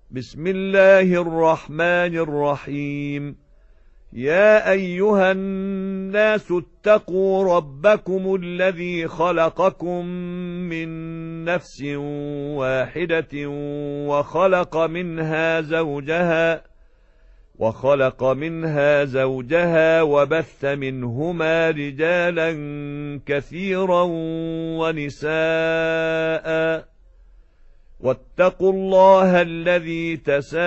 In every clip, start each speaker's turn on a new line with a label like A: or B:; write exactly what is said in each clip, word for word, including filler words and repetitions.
A: بسم الله الرحمن الرحيم. يا أيها الناس اتقوا ربكم الذي خلقكم من نفس واحدة وخلق منها زوجها وخلق منها زوجها وبث منهما رجالا كثيرا ونساء واتقوا الله الذي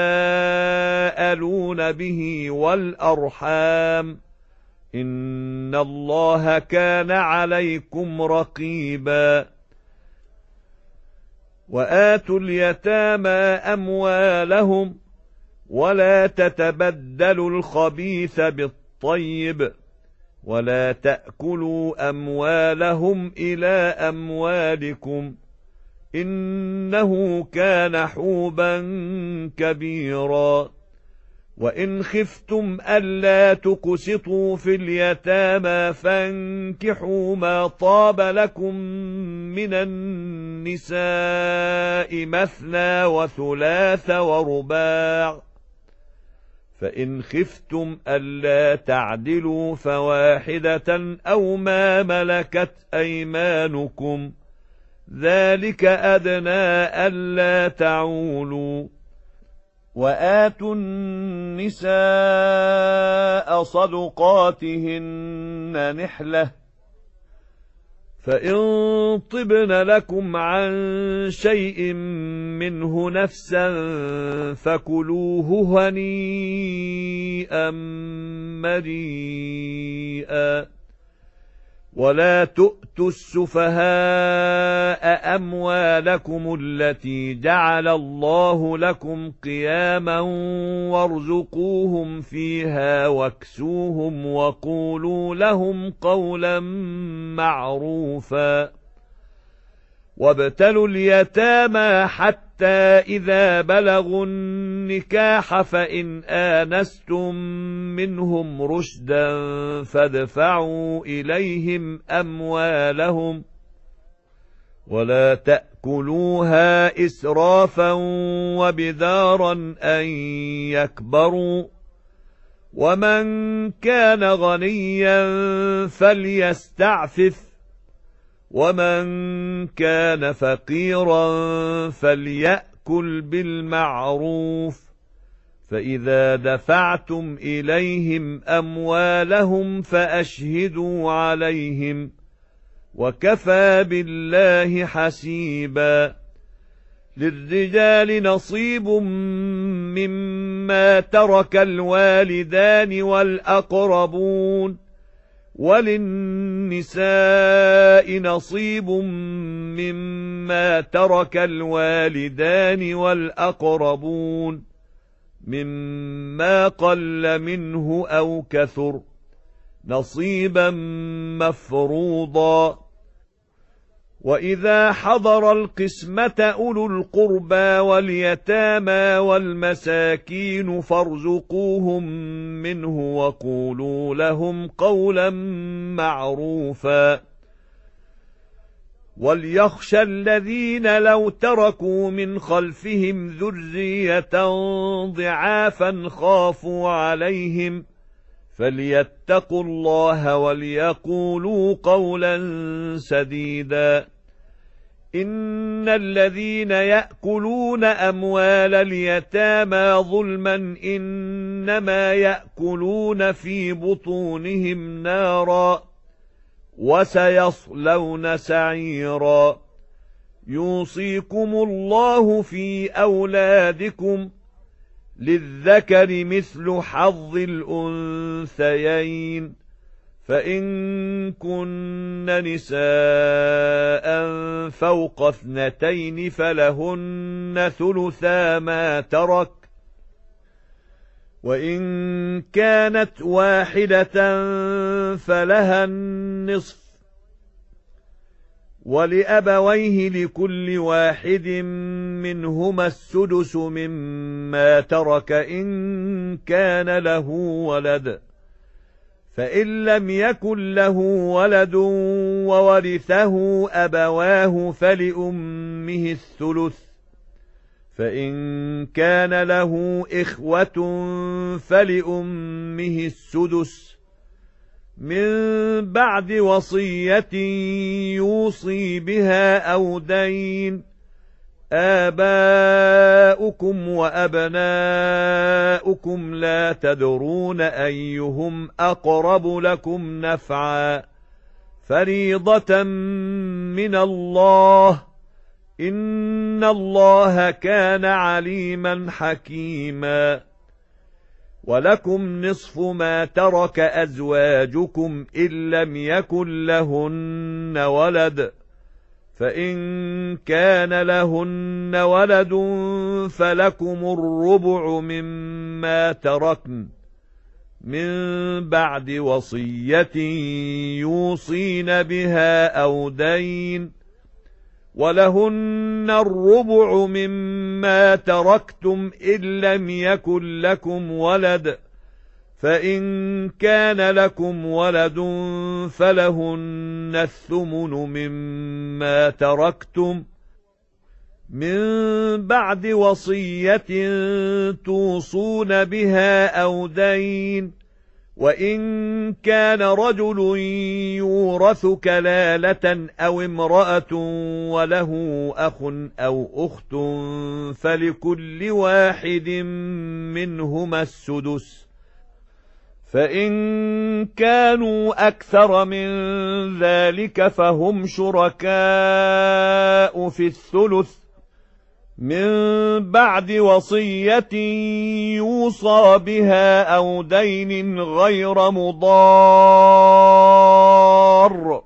A: تساءلون به والأرحام إن الله كان عليكم رقيبا. وآتوا اليتامى أموالهم ولا تتبدلوا الخبيث بالطيب ولا تأكلوا أموالهم إلى أموالكم إنه كان حوبا كبيرا. وإن خفتم ألا تقسطوا في اليتامى فانكحوا ما طاب لكم من النساء مثنى وثلاث ورباع، فإن خفتم ألا تعدلوا فواحدة أو ما ملكت أيمانكم ذلك أدنى ألا تعولوا. وآتوا النساء صدقاتهن نحلة، فإن طبن لكم عن شيء منه نفسا فكلوه هنيئا مريئا. ولا تؤتوا السفهاء أموالكم التي جعل الله لكم قياما وارزقوهم فيها واكسوهم وقولوا لهم قولا معروفا. وابتلوا اليتامى حتى إذا بلغوا النكاح فإن آنستم منهم رشدا فادفعوا إليهم أموالهم ولا تأكلوها إسرافا وبدارا أن يكبروا. ومن كان غنيا فليستعفف ومن كان فقيرا فليأكل بالمعروف. فإذا دفعتم إليهم أموالهم فأشهدوا عليهم وكفى بالله حسيبا. للرجال نصيب مما ترك الوالدان والأقربون وللنساء نصيب مما ترك الوالدان والأقربون مما قل منه أو كثر نصيبا مفروضا. وإذا حضر القسمة أولو القربى واليتامى والمساكين فارزقوهم منه وقولوا لهم قولا معروفا. وليخشى الذين لو تركوا من خلفهم ذرية ضعافا خافوا عليهم فليتقوا الله وليقولوا قولا سديدا. إن الذين يأكلون أموال اليتامى ظلما إنما يأكلون في بطونهم نارا وسيصلون سعيرا. يوصيكم الله في أولادكم للذكر مثل حظ الأنثيين، فإن كن نساء فوق اثنتين فلهن ثلثا ما ترك، وإن كانت واحدة فلها النصف، ولأبويه لكل واحد منهما السدس مما ترك إن كان له ولد، فإن لم يكن له ولد وورثه أبواه فلأمه الثلث، فإن كان له إخوة فلأمه السدس من بعد وصية يوصي بها أو دين. آباؤكم وأبناؤكم لا تدرون أيهم أقرب لكم نفعا فريضة من الله إن الله كان عليما حكيما. ولكم نصف ما ترك أزواجكم إن لم يكن لهن ولد فإن كان لهن ولد فلكم الربع مما تركن من بعد وصية يوصين بها أو دين. ولهن الربع مما تركتم إن لم يكن لكم ولد فإن كان لكم ولد فلهن الثمن مما تركتم من بعد وصية توصون بها أو دين. وإن كان رجل يورث كلالة أو امرأة وله أخ أو أخت فلكل واحد منهما السدس فإن كانوا أكثر من ذلك فهم شركاء في الثلث من بعد وصية يوصى بها أو دين غير مضار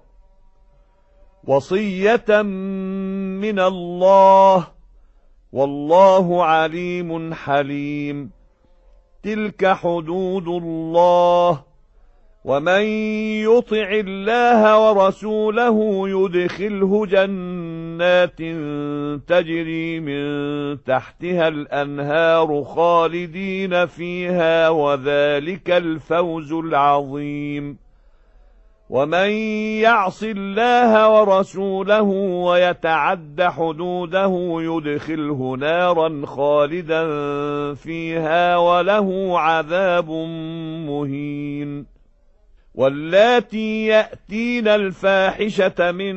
A: وصية من الله والله عليم حليم. تلك حدود الله ومن يطع الله ورسوله يدخله جنات تجري من تحتها الأنهار خالدين فيها وذلك الفوز العظيم. ومن يعص الله ورسوله ويتعد حدوده يدخله نارا خالدا فيها وله عذاب مهين. واللاتي يأتين الفاحشة من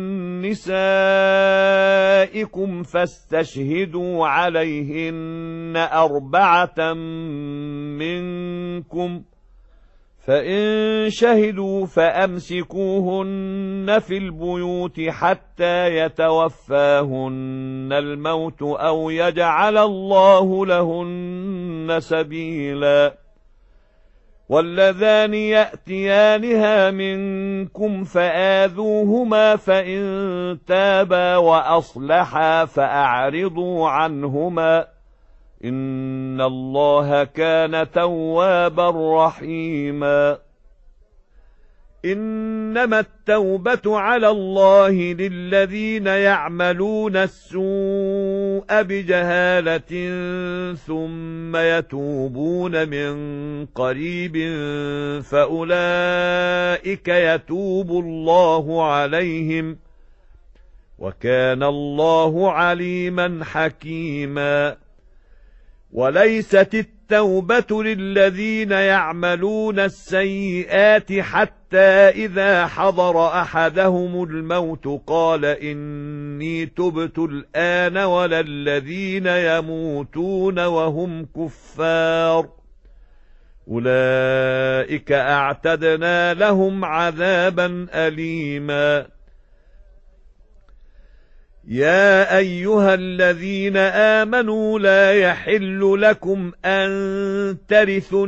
A: نسائكم فاستشهدوا عليهن أربعة منكم فإن شهدوا فأمسكوهن في البيوت حتى يتوفاهن الموت أو يجعل الله لهن سبيلا. واللذان يأتيانها منكم فآذوهما فإن تابا وأصلحا فأعرضوا عنهما إن الله كان توابا رحيما. إنما التوبة على الله للذين يعملون السوء بجهالة ثم يتوبون من قريب فأولئك يتوب الله عليهم وكان الله عليما حكيما. وليست التوبة للذين يعملون السيئات حتى إذا حضر أحدهم الموت قال إني تبت الآن ولا الذين يموتون وهم كفار أولئك أعتدنا لهم عذابا أليما. يا أيها الذين آمنوا لا يحل لكم أن ترثوا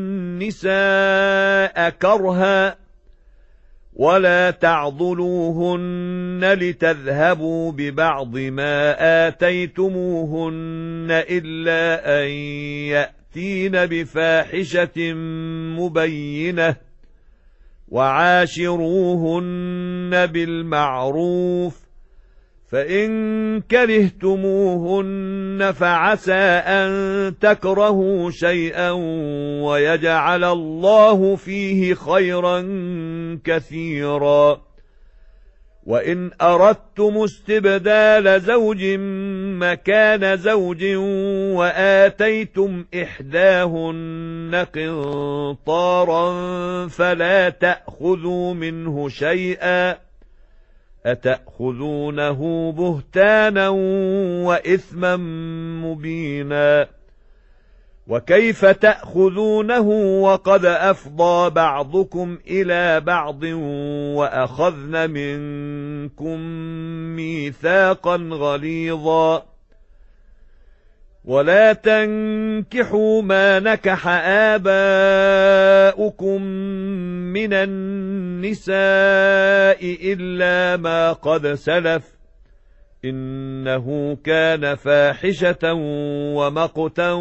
A: النساء كرها ولا تعضلوهن لتذهبوا ببعض ما آتيتموهن إلا أن يأتين بفاحشة مبينة وعاشروهن بالمعروف فإن كرهتموهن فعسى أن تكرهوا شيئا ويجعل الله فيه خيرا كثيرا. وإن أردتم استبدال زوج مكان زوج وآتيتم إحداهن قنطارا فلا تأخذوا منه شيئا أتأخذونه بهتانا وإثما مبينا وكيف تأخذونه وقد أفضى بعضكم إلى بعض وأخذن منكم ميثاقا غليظا ولا تنكحوا ما نكح آباؤكم من النساء إلا ما قد سلف إنه كان فاحشة ومقتا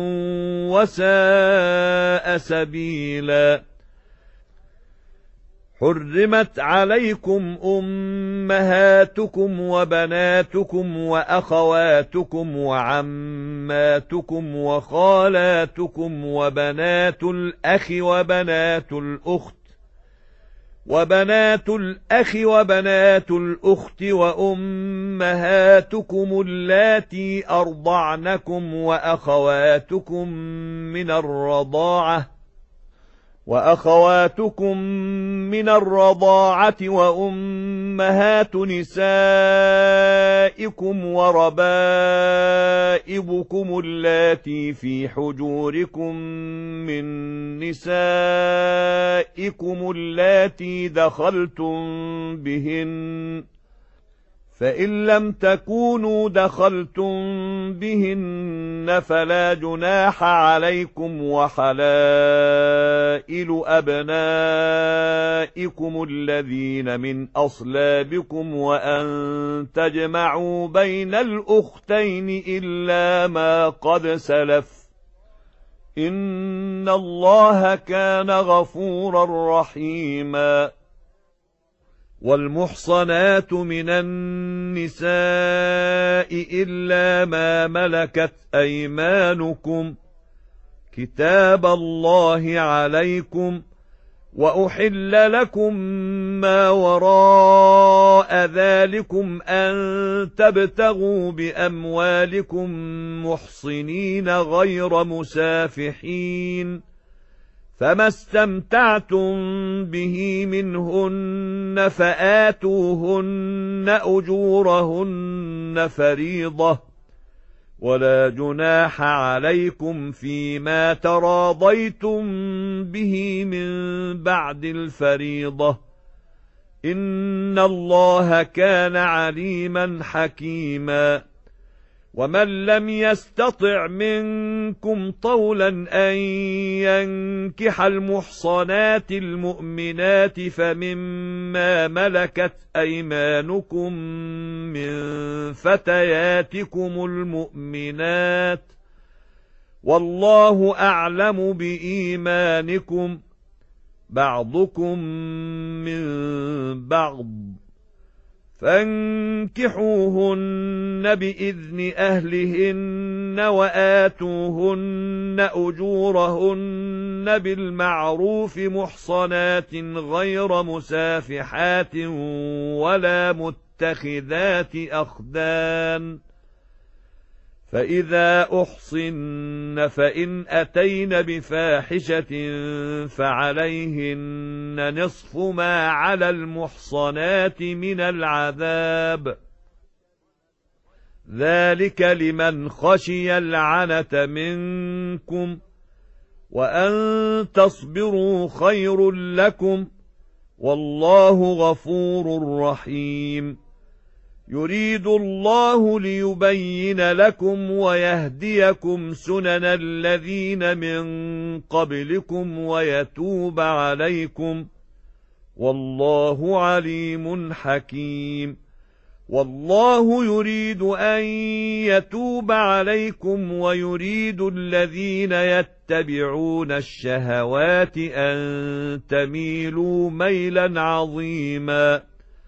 A: وساء سبيلا حرمت عليكم أمهاتكم وبناتكم وأخواتكم وعماتكم وخالاتكم وبنات الأخ وبنات الأخت وبنات الأخ وبنات الأخت وأمهاتكم اللاتي أرضعنكم وأخواتكم من الرضاعة وأخواتكم من الرضاعة وأمهات نسائكم وربائبكم اللاتي في حجوركم من نسائكم اللاتي دخلتم بهن فإن لم تكونوا دخلتم بهن فلا جناح عليكم وحلائل أبنائكم الذين من أصلابكم وأن تجمعوا بين الأختين إلا ما قد سلف إن الله كان غفورا رحيما والمحصنات من النساء إلا ما ملكت أيمانكم كتاب الله عليكم وأحل لكم ما وراء ذلكم أن تبتغوا بأموالكم محصنين غير مسافحين فما استمتعتم به منهن فآتوهن أجورهن فريضة ولا جناح عليكم فيما تراضيتم به من بعد الفريضة إن الله كان عليما حكيما ومن لم يستطع منكم طولا أن ينكح المحصنات المؤمنات فمما ملكت أيمانكم من فتياتكم المؤمنات والله أعلم بإيمانكم بعضكم من بعض فانكحوهن بإذن أهلهن وآتوهن أجورهن بالمعروف محصنات غير مسافحات ولا متخذات أخدان فإذا أحصن فإن أتين بفاحشة فعليهن نصف ما على المحصنات من العذاب ذلك لمن خشي العنة منكم وأن تصبروا خير لكم والله غفور رحيم يريد الله ليبين لكم ويهديكم سنن الذين من قبلكم ويتوب عليكم والله عليم حكيم والله يريد أن يتوب عليكم ويريد الذين يتبعون الشهوات أن تميلوا ميلا عظيما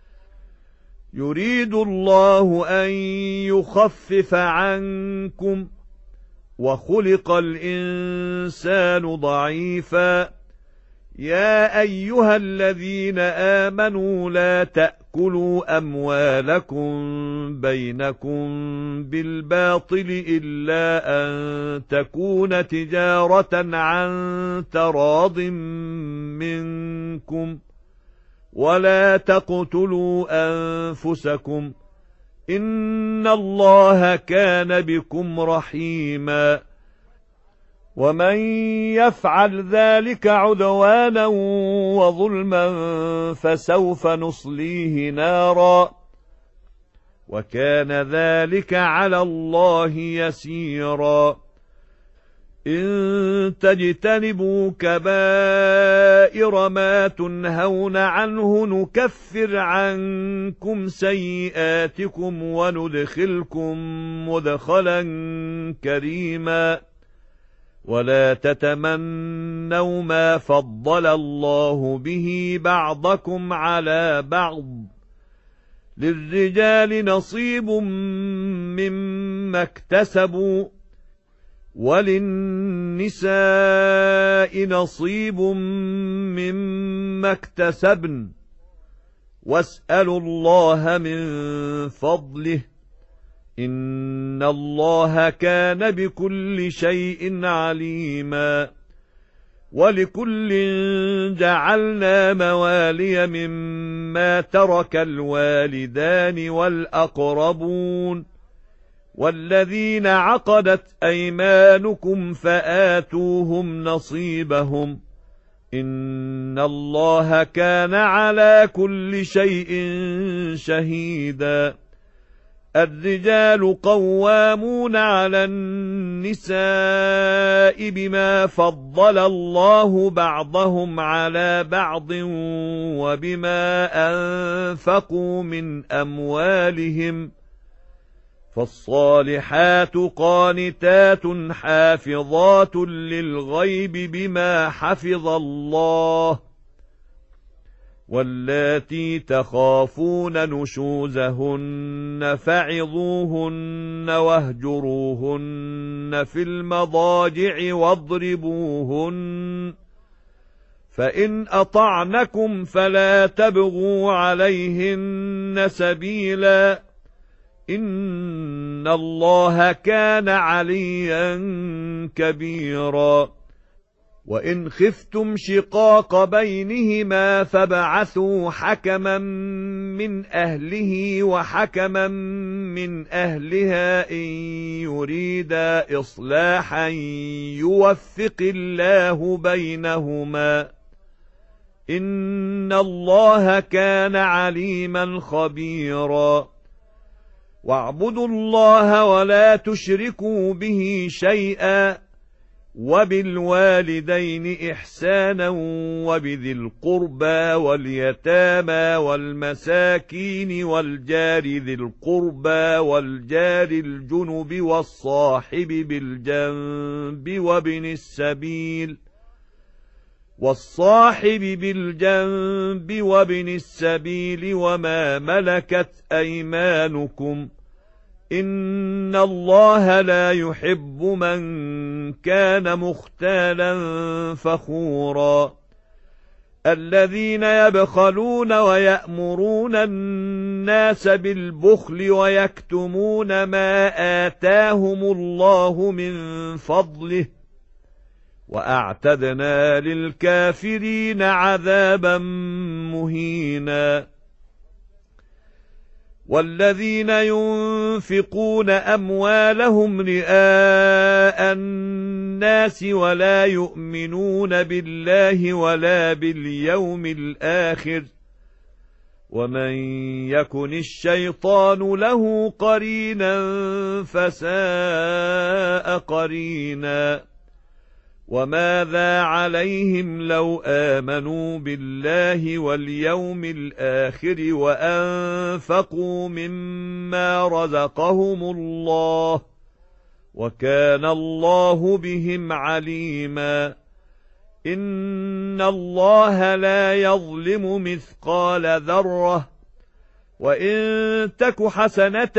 A: يريد الله أن يخفف عنكم وخلق الإنسان ضعيفا يا أيها الذين آمنوا لا تأكلوا تأكلوا أموالكم بينكم بالباطل إلا أن تكون تجارة عن تراض منكم ولا تقتلوا أنفسكم إن الله كان بكم رحيما ومن يفعل ذلك عدوانا وظلما فسوف نصليه نارا وكان ذلك على الله يسيرا إن تجتنبوا كبائر ما تنهون عنه نكفر عنكم سيئاتكم وندخلكم مدخلا كريما ولا تتمنوا ما فضل الله به بعضكم على بعض للرجال نصيب مما اكتسبوا وللنساء نصيب مما اكتسبن واسألوا الله من فضله إن الله كان بكل شيء عليما ولكل جعلنا موالي مما ترك الوالدان والأقربون والذين عقدت أيمانكم فآتوهم نصيبهم إن الله كان على كل شيء شهيدا الرجال قوامون على النساء بما فضل الله بعضهم على بعض وبما أنفقوا من أموالهم فالصالحات قانتات حافظات للغيب بما حفظ الله واللاتي تخافون نشوزهن فعظوهن واهجروهن في المضاجع واضربوهن فإن أطعنكم فلا تبغوا عليهن سبيلا إن الله كان عليا كبيرا وإن خفتم شقاق بينهما فابعثوا حكما من أهله وحكما من أهلها إن يريدا إصلاحا يوفق الله بينهما إن الله كان عليما خبيرا واعبدوا الله ولا تشركوا به شيئا وبالوالدين إحسانا وبذي القربى واليتامى والمساكين والجار ذي القربى والجار الجنب والصاحب بالجنب وابن السبيل والصاحب بالجنب وابن السبيل وما ملكت أيمانكم إن الله لا يحب من كان مختالا فخورا الذين يبخلون ويأمرون الناس بالبخل ويكتمون ما آتاهم الله من فضله وأعتدنا للكافرين عذابا مهينا والذين ينفقون أموالهم رئاء الناس ولا يؤمنون بالله ولا باليوم الآخر ومن يكن الشيطان له قرينا فساء قرينا وماذا عليهم لو آمنوا بالله واليوم الآخر وأنفقوا مما رزقهم الله وكان الله بهم عليما إن الله لا يظلم مثقال ذرة وإن تك حسنة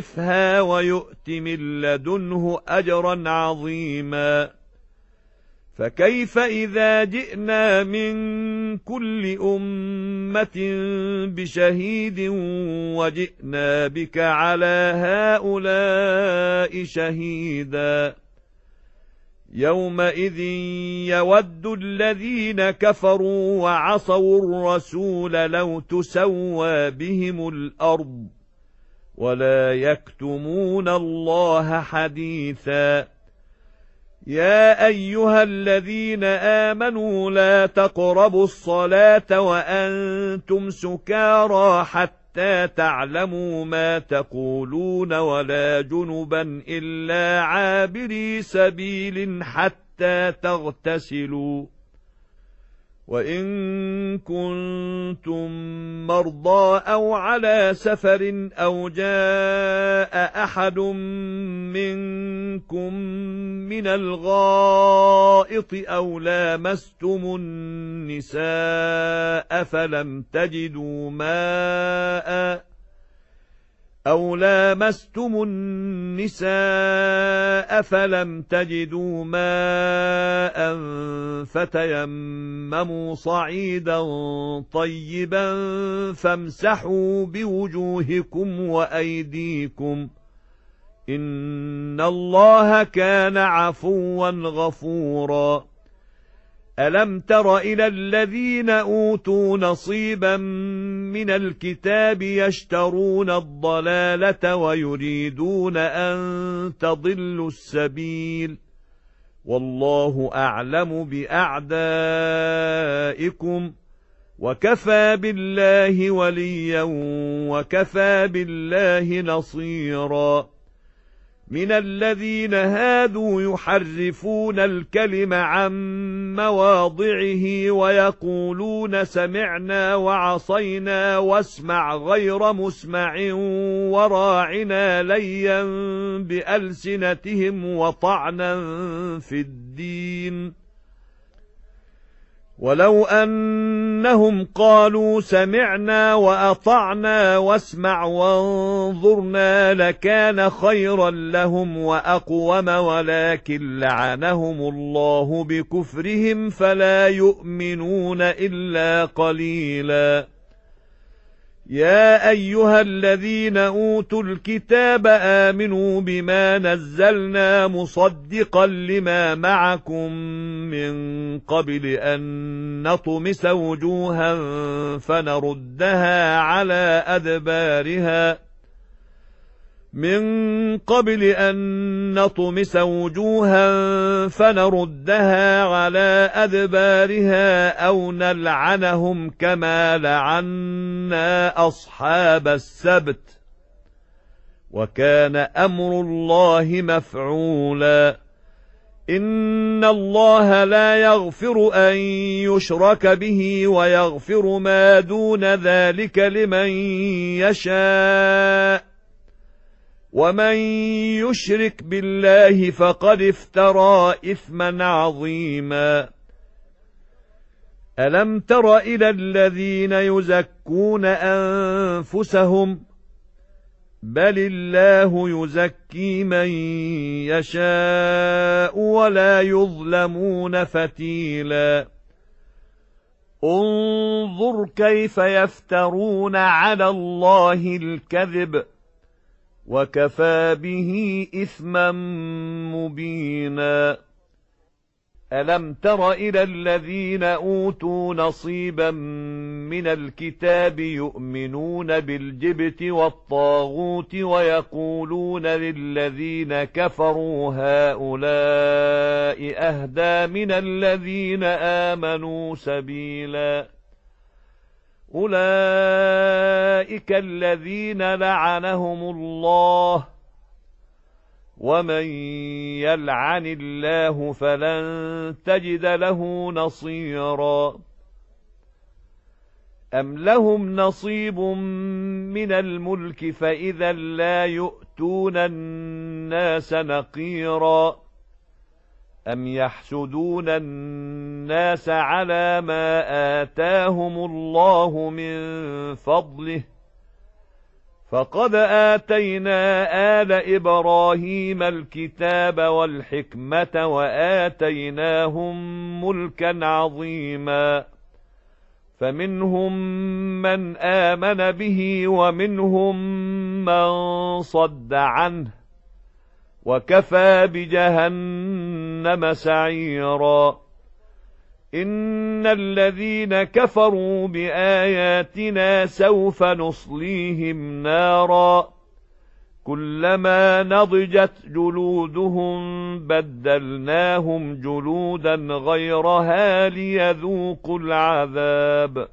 A: يضاعفها ويؤت من لدنه أجرا عظيما فكيف إذا جئنا من كل أمة بشهيد وجئنا بك على هؤلاء شهيدا يومئذ يود الذين كفروا وعصوا الرسول لو تسوى بهم الأرض ولا يكتمون الله حديثا يا أيها الذين آمنوا لا تقربوا الصلاة وأنتم سكارى حتى تعلموا ما تقولون ولا جنبا إلا عابري سبيل حتى تغتسلوا وإن كنتم مرضى أو على سفر أو جاء أحد منكم من الغائط أو لامستم النساء فلم تجدوا ماء أو لامستم النساء فلم تجدوا ماء فتيمموا صعيدا طيبا فامسحوا بوجوهكم وأيديكم إن الله كان عفوا غفورا ألم تر إلى الذين أوتوا نصيبا من الكتاب يشترون الضلالة ويريدون أن تضلوا السبيل والله أعلم بأعدائكم وكفى بالله وليا وكفى بالله نصيرا من الذين هادوا يحرفون الكلم عن مواضعه ويقولون سمعنا وعصينا واسمع غير مسمع وراعنا ليا بألسنتهم وطعنا في الدين ولو أنهم قالوا سمعنا وأطعنا واسمع وانظرنا لكان خيرا لهم وأقوم ولكن لعنهم الله بكفرهم فلا يؤمنون إلا قليلا يا أيها الذين أوتوا الكتاب آمنوا بما نزلنا مصدقا لما معكم من قبل أن نطمس وجوها فنردها على أدبارها من قبل أن نطمس وجوها فنردها على أدبارها أو نلعنهم كما لعنا أصحاب السبت وكان أمر الله مفعولا إن الله لا يغفر أن يشرك به ويغفر ما دون ذلك لمن يشاء ومن يشرك بالله فقد افترى إثما عظيما ألم تر إلى الذين يزكون أنفسهم بل الله يزكي من يشاء ولا يظلمون فتيلا انظر كيف يفترون على الله الكذب وكفى به إثما مبينا ألم تر إلى الذين أوتوا نصيبا من الكتاب يؤمنون بالجبت والطاغوت ويقولون للذين كفروا هؤلاء أهدى من الذين آمنوا سبيلا أولئك الذين لعنهم الله ومن يلعن الله فلن تجد له نصيرا أم لهم نصيب من الملك فإذا لا يؤتون الناس نقيرا أم يحسدون الناس على ما آتاهم الله من فضله فقد آتينا آل إبراهيم الكتاب والحكمة وآتيناهم ملكا عظيما فمنهم من آمن به ومنهم من صد عنه وكفى بجهنم سعيرا إن الذين كفروا بآياتنا سوف نصليهم نارا كلما نضجت جلودهم بدلناهم جلودا غيرها ليذوقوا العذاب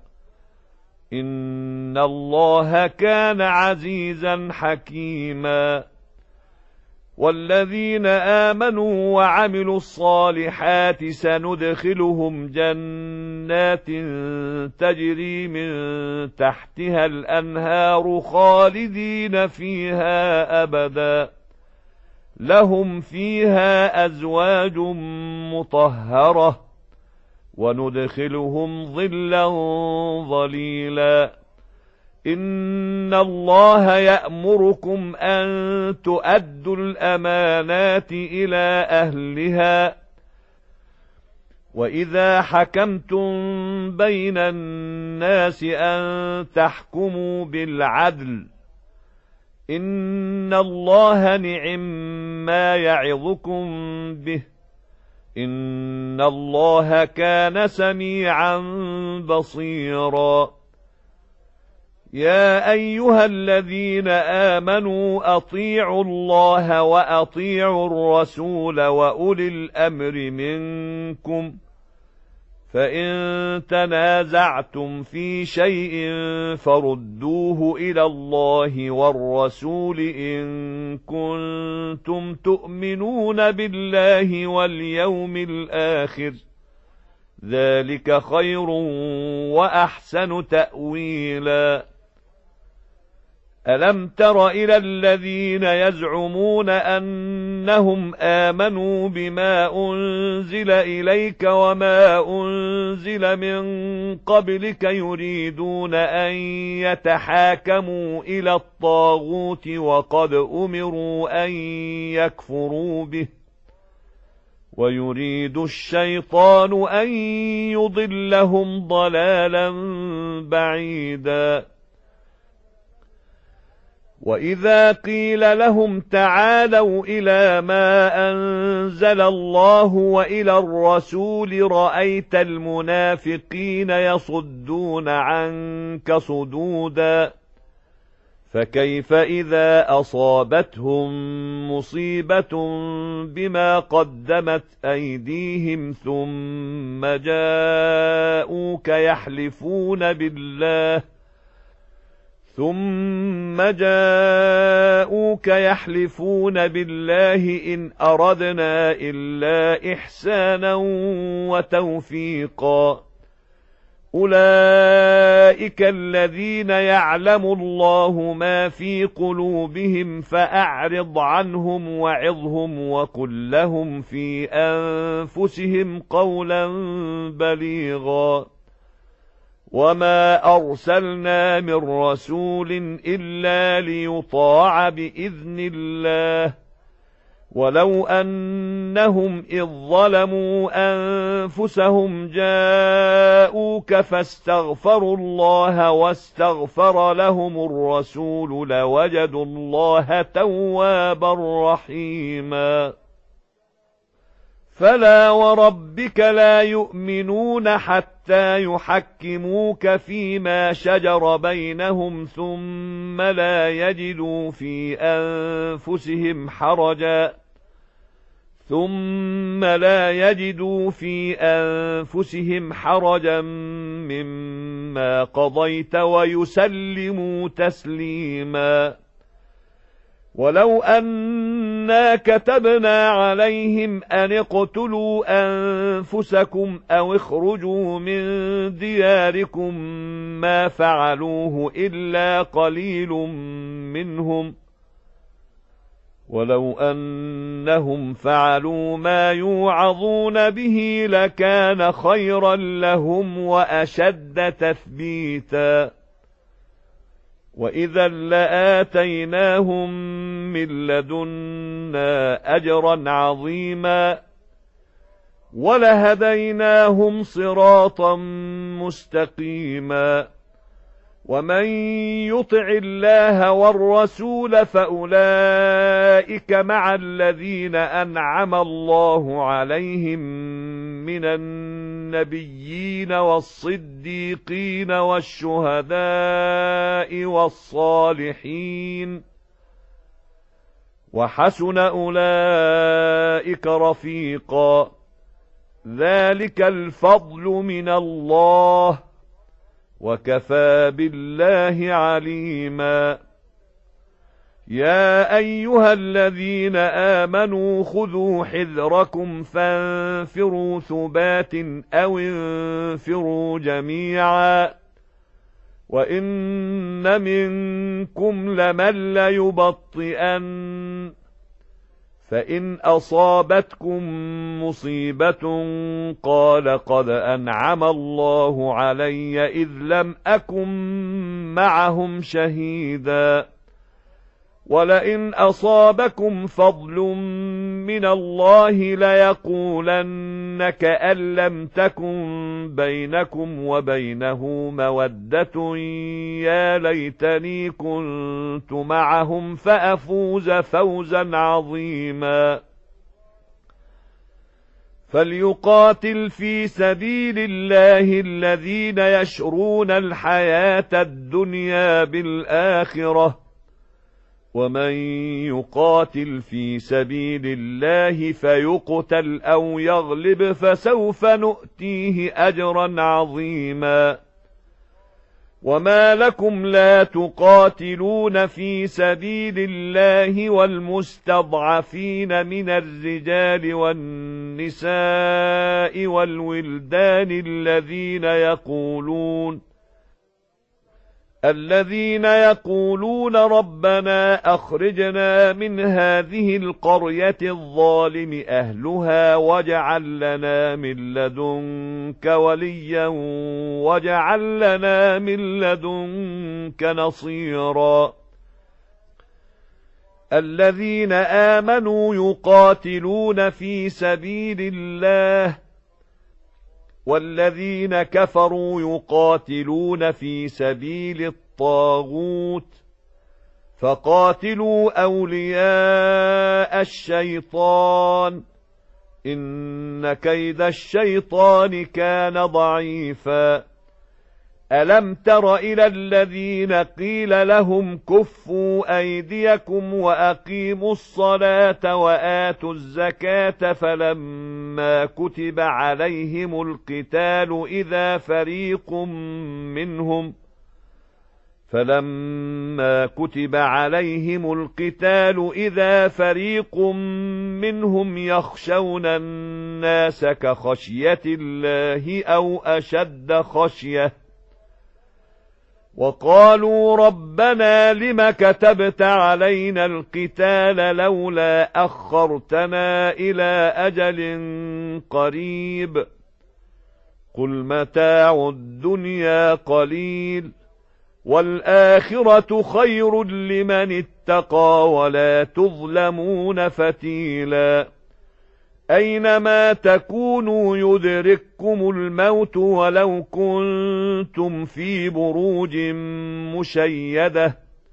A: إن الله كان عزيزا حكيما والذين آمنوا وعملوا الصالحات سندخلهم جنات تجري من تحتها الأنهار خالدين فيها أبدا لهم فيها أزواج مطهرة وندخلهم ظلا ظليلا إن الله يأمركم أن تؤدوا الأمانات إلى أهلها وإذا حكمتم بين الناس أن تحكموا بالعدل إن الله نعم ما يعظكم به إن الله كان سميعا بصيرا يا أيها الذين آمنوا أطيعوا الله وأطيعوا الرسول وأولي الأمر منكم فإن تنازعتم في شيء فردوه إلى الله والرسول إن كنتم تؤمنون بالله واليوم الآخر ذلك خير وأحسن تأويلا ألم تر إلى الذين يزعمون أنهم آمنوا بما أنزل إليك وما أنزل من قبلك يريدون أن يتحاكموا إلى الطاغوت وقد أمروا أن يكفروا به ويريد الشيطان أن يضلهم ضلالا بعيدا وإذا قيل لهم تعالوا إلى ما أنزل الله وإلى الرسول رأيت المنافقين يصدون عنك صدودا فكيف إذا أصابتهم مصيبة بما قدمت أيديهم ثم جاءوك يحلفون بالله ثم جاءوك يحلفون بالله إن أردنا إلا إحسانا وتوفيقا أولئك الذين يعلم الله ما في قلوبهم فأعرض عنهم وعظهم وقل لهم في أنفسهم قولا بليغا وما أرسلنا من رسول إلا ليطاع بإذن الله ولو أنهم إذ ظلموا أنفسهم جاءوك فاستغفروا الله واستغفر لهم الرسول لوجدوا الله توابا رحيما فلا وربك لا يؤمنون حتى يحكموك فيما شجر بينهم ثم لا يجدوا في أنفسهم حرجا ثم لا يجدوا في أنفسهم حرجا مما قضيت ويسلموا تسليما ولو أنا كتبنا عليهم أن اقتلوا أنفسكم أو اخرجوا من دياركم ما فعلوه إلا قليل منهم ولو أنهم فعلوا ما يوعظون به لكان خيرا لهم وأشد تثبيتا وإذا لآتيناهم من لدنا أجرا عظيما ولهديناهم صراطا مستقيما ومن يطع الله والرسول فأولئك مع الذين أنعم الله عليهم من النبيين والصديقين والشهداء والصالحين وحسن أولئك رفيقا ذلك الفضل من الله وكفى بالله عليما يا أيها الذين آمنوا خذوا حذركم فانفروا ثبات أو انفروا جميعا وإن منكم لمن ليبطئن فإن أصابتكم مصيبة قال قد أنعم الله علي إذ لم أكن معهم شهيدا ولئن أصابكم فضل من الله ليقولن كأن لم تكن بينكم وبينه مودة يا ليتني كنت معهم فأفوز فوزا عظيما فليقاتل في سبيل الله الذين يشرون الحياة الدنيا بالآخرة ومن يقاتل في سبيل الله فيقتل أو يغلب فسوف نؤتيه أجرا عظيما وما لكم لا تقاتلون في سبيل الله والمستضعفين من الرجال والنساء والولدان الذين يقولون الذين يقولون ربنا أخرجنا من هذه القرية الظالم أهلها واجعل لنا من لدنك وليا واجعل لنا من لدنك نصيرا الذين آمنوا يقاتلون في سبيل الله والذين كفروا يقاتلون في سبيل الطاغوت فقاتلوا أولياء الشيطان إن كيد الشيطان كان ضعيفا ألم تر إلى الذين قيل لهم كفوا أيديكم وأقيموا الصلاة وآتوا الزكاة فلما كتب عليهم القتال إذا فريق منهم فلما كتب عليهم القتال إذا فريق منهم يخشون الناس كخشية الله أو أشد خشية وقالوا ربنا لم كتبت علينا القتال لولا أخرتنا إلى أجل قريب قل متاع الدنيا قليل والآخرة خير لمن اتقى ولا تظلمون فتيلا أينما تكونوا يدرككم الموت ولو كنتم في بروج مشيدة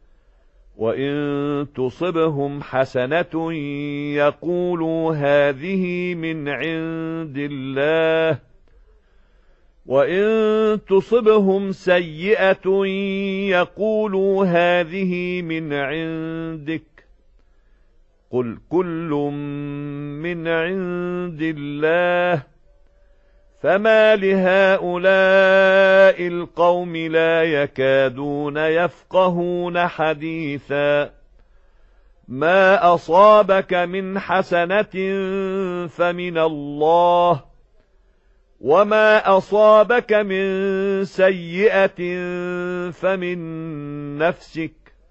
A: وإن تصبهم حسنة يقولوا هذه من عند الله وإن تصبهم سيئة يقولوا هذه من عندك قل كل من عند الله فما لهؤلاء القوم لا يكادون يفقهون حديثا ما أصابك من حسنة فمن الله وما أصابك من سيئة فمن نفسك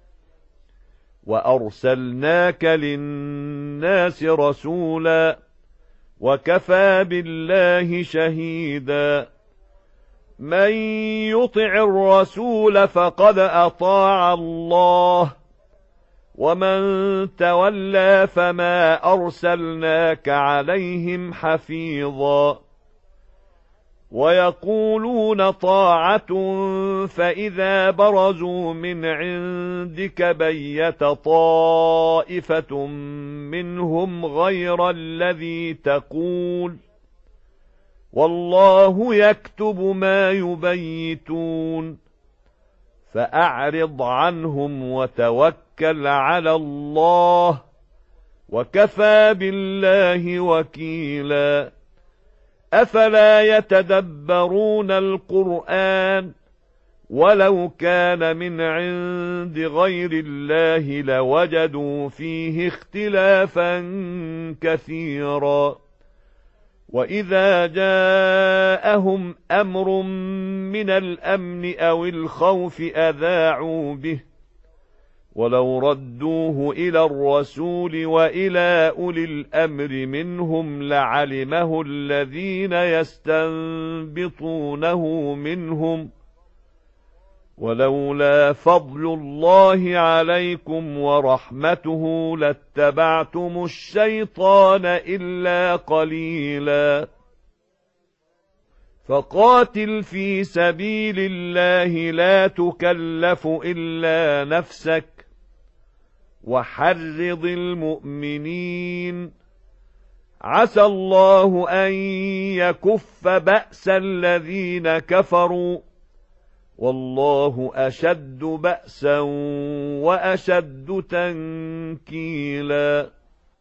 A: وأرسلناك للناس رسولا وكفى بالله شهيدا من يطع الرسول فقد أطاع الله ومن تولى فما أرسلناك عليهم حفيظا ويقولون طاعة فإذا برزوا من عندك بيت طائفة منهم غير الذي تقول والله يكتب ما يبيتون فأعرض عنهم وتوكل على الله وكفى بالله وكيلا أفلا يتدبرون القرآن ولو كان من عند غير الله لوجدوا فيه اختلافا كثيرا وإذا جاءهم أمر من الأمن أو الخوف أذاعوا به ولو ردوه إلى الرسول وإلى أولي الأمر منهم لعلمه الذين يستنبطونه منهم ولولا فضل الله عليكم ورحمته لاتبعتم الشيطان إلا قليلا فقاتل في سبيل الله لا تكلف إلا نفسك وحرض المؤمنين عسى الله أن يكف بأس الذين كفروا والله أشد بأسا وأشد تنكيلا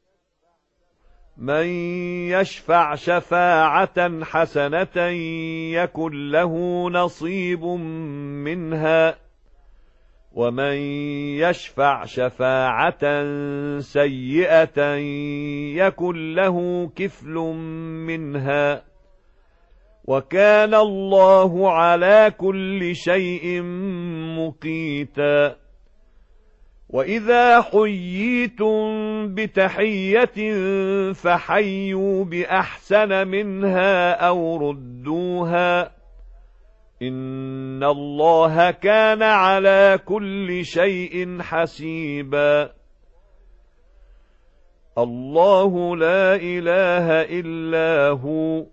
A: من يشفع شفاعة حسنة يكن له نصيب منها ومن يشفع شفاعة سيئة يكن له كفل منها وكان الله على كل شيء مقيتا وإذا حييتم بتحية فحيوا بأحسن منها أو ردوها إن الله كان على كل شيء حسيبا الله لا إله إلا هو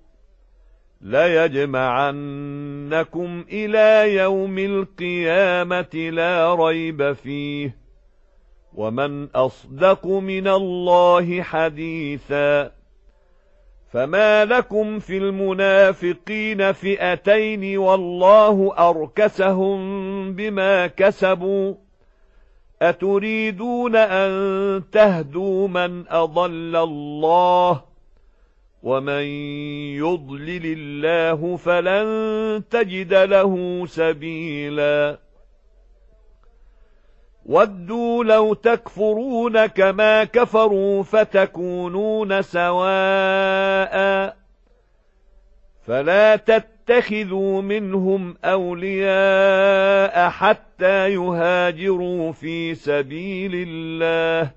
A: ليجمعنكم إلى يوم القيامة لا ريب فيه ومن أصدق من الله حديثا فما لكم في المنافقين فئتين والله أركسهم بما كسبوا أتريدون أن تهدوا من أضل الله ومن يضلل الله فلن تجد له سبيلا ودوا لو تكفرون كما كفروا فتكونون سواء فلا تتخذوا منهم أولياء حتى يهاجروا في سبيل الله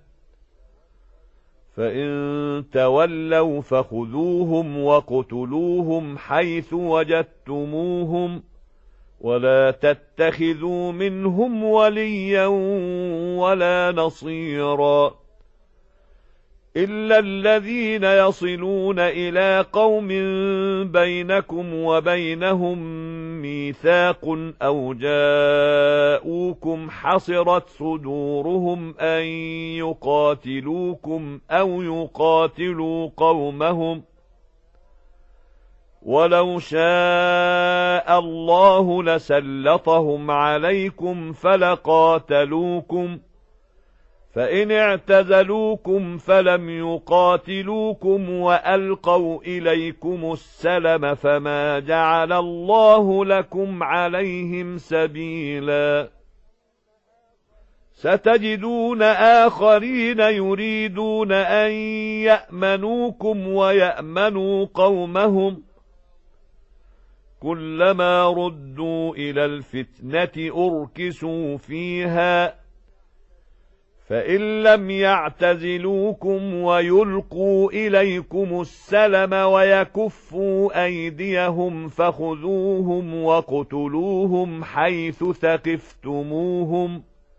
A: فإن تولوا فخذوهم وقتلوهم حيث وجدتموهم ولا تتخذوا منهم وليا ولا نصيرا إلا الذين يصلون إلى قوم بينكم وبينهم ميثاق أو جاءوكم حصرت صدورهم أن يقاتلوكم أو يقاتلوا قومهم ولو شاء الله لسلطهم عليكم فلقاتلوكم فإن اعتزلوكم فلم يقاتلوكم وألقوا إليكم السلم فما جعل الله لكم عليهم سبيلا ستجدون آخرين يريدون أن يأمنوكم ويأمنوا قومهم كلما ردوا إلى الفتنة أركسوا فيها فإن لم يعتزلوكم ويلقوا إليكم السلم ويكفوا أيديهم فخذوهم وَاقْتُلُوهُمْ حيث ثقفتموهم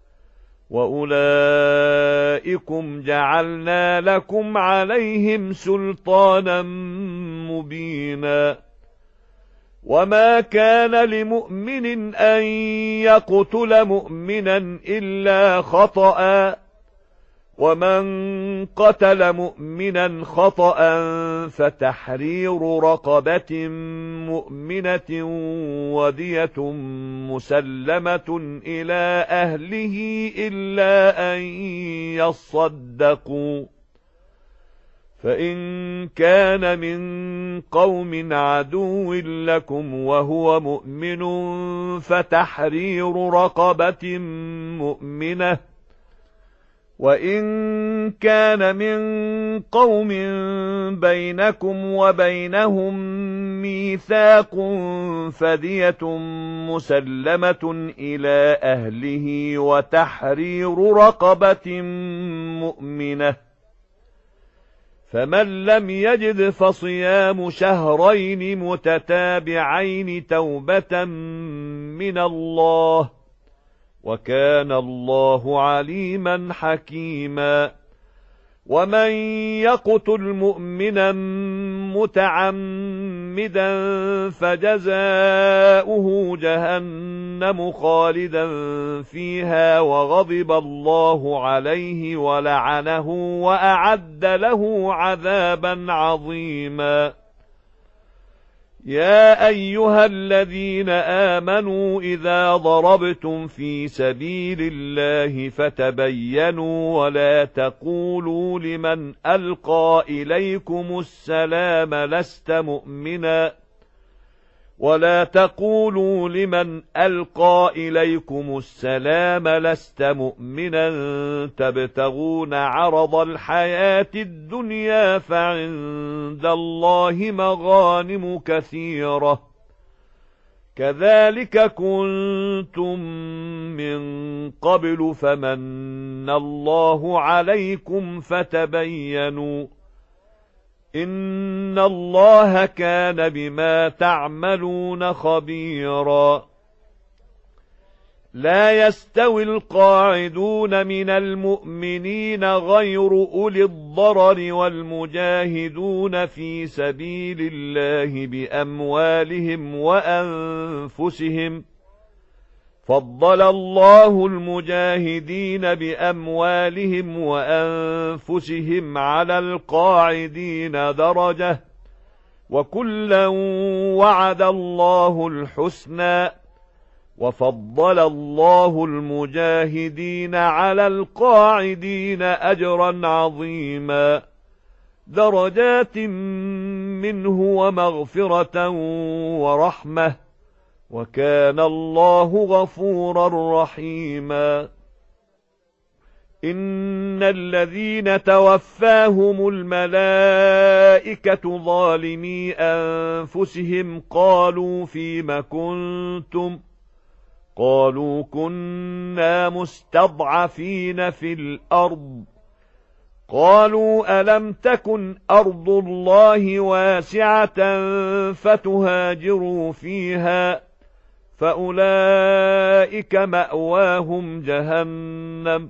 A: وأولئكم جعلنا لكم عليهم سلطانا مبينا وما كان لمؤمن أن يقتل مؤمنا إلا خطأ ومن قتل مؤمنا خطأ فتحرير رقبة مؤمنة ودية مسلمة إلى أهله إلا أن يصدقوا فإن كان من قوم عدو لكم وهو مؤمن فتحرير رقبة مؤمنة وإن كان من قوم بينكم وبينهم ميثاق فدية مسلمة إلى أهله وتحرير رقبة مؤمنة فمن لم يجد فصيام شهرين متتابعين توبة من الله وكان الله عليما حكيما ومن يقتل مؤمنا متعمدا فجزاؤه جهنم خالدا فيها وغضب الله عليه ولعنه وأعد له عذابا عظيما يا أيها الذين آمنوا إذا ضربتم في سبيل الله فتبينوا ولا تقولوا لمن ألقى إليكم السلام لست مؤمنا ولا تقولوا لمن ألقى إليكم السلام لست مؤمنا تبتغون عرض الحياة الدنيا فعند الله مغانم كثيرة كذلك كنتم من قبل فمن الله عليكم فتبينوا إن الله كان بما تعملون خبيرا لا يستوي القاعدون من المؤمنين غير أولي الضرر والمجاهدون في سبيل الله بأموالهم وأنفسهم فضل الله المجاهدين بأموالهم وأنفسهم على القاعدين درجة وكلا وعد الله الحسنى وفضل الله المجاهدين على القاعدين أجرا عظيما درجات منه ومغفرة ورحمة وكان الله غفورا رحيما إن الذين توفاهم الملائكة ظالمي أنفسهم قالوا فيم كنتم قالوا كنا مستضعفين في الأرض قالوا ألم تكن أرض الله واسعة فتهاجروا فيها فأولئك مأواهم جهنم